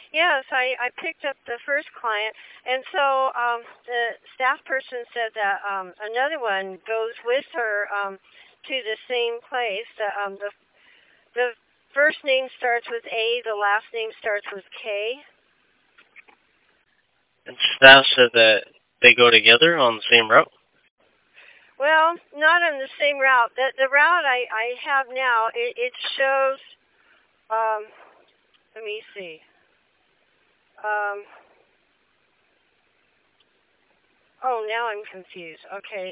Yes, I picked up the first client, and so the staff person said that another one goes with her to the same place. The first name starts with A, the last name starts with K. And staff said that they go together on the same route. Well, not on the same route. The route I have now, it shows. Let me see. Oh, now I'm confused. Okay.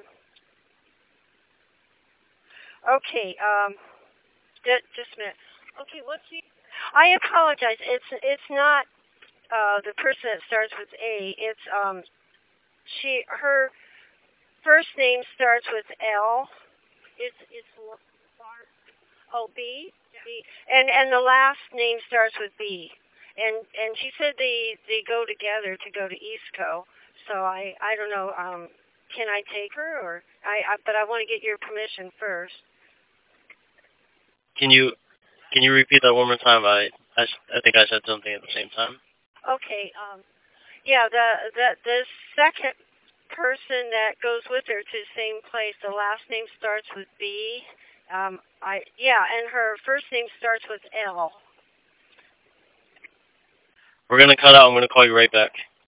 Okay. Just a minute. Okay, what's the? I apologize. It's not the person that starts with A. It's her first name starts with L. It's oh B, and the last name starts with B. And she said they go together to go to Eastco. So I don't know. Can I take her or but I want to get your permission first. Can you repeat that one more time? I think I said something at the same time. Okay. Yeah. The second person that goes with her to the same place, the last name starts with B. And her first name starts with L. We're gonna cut out. I'm gonna call you right back.